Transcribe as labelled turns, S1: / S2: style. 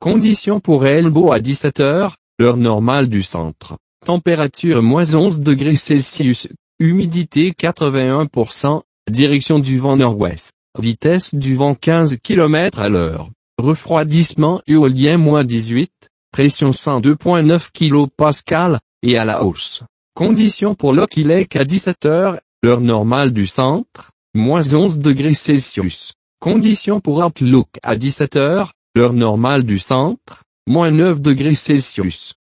S1: Conditions pour Elbow à 17 heures, heure normale du centre. Température -11 degrés Celsius, humidité 81%, direction du vent nord-ouest, vitesse du vent 15 km à l'heure, refroidissement éolien -18, pression 102,9 kPa, et à la hausse. Conditions pour Lucky Lake à 17 heures, heure normale du centre, -11 degrés Celsius. Conditions pour Outlook à 17 heures, heure normale du centre, -9 degrés Celsius.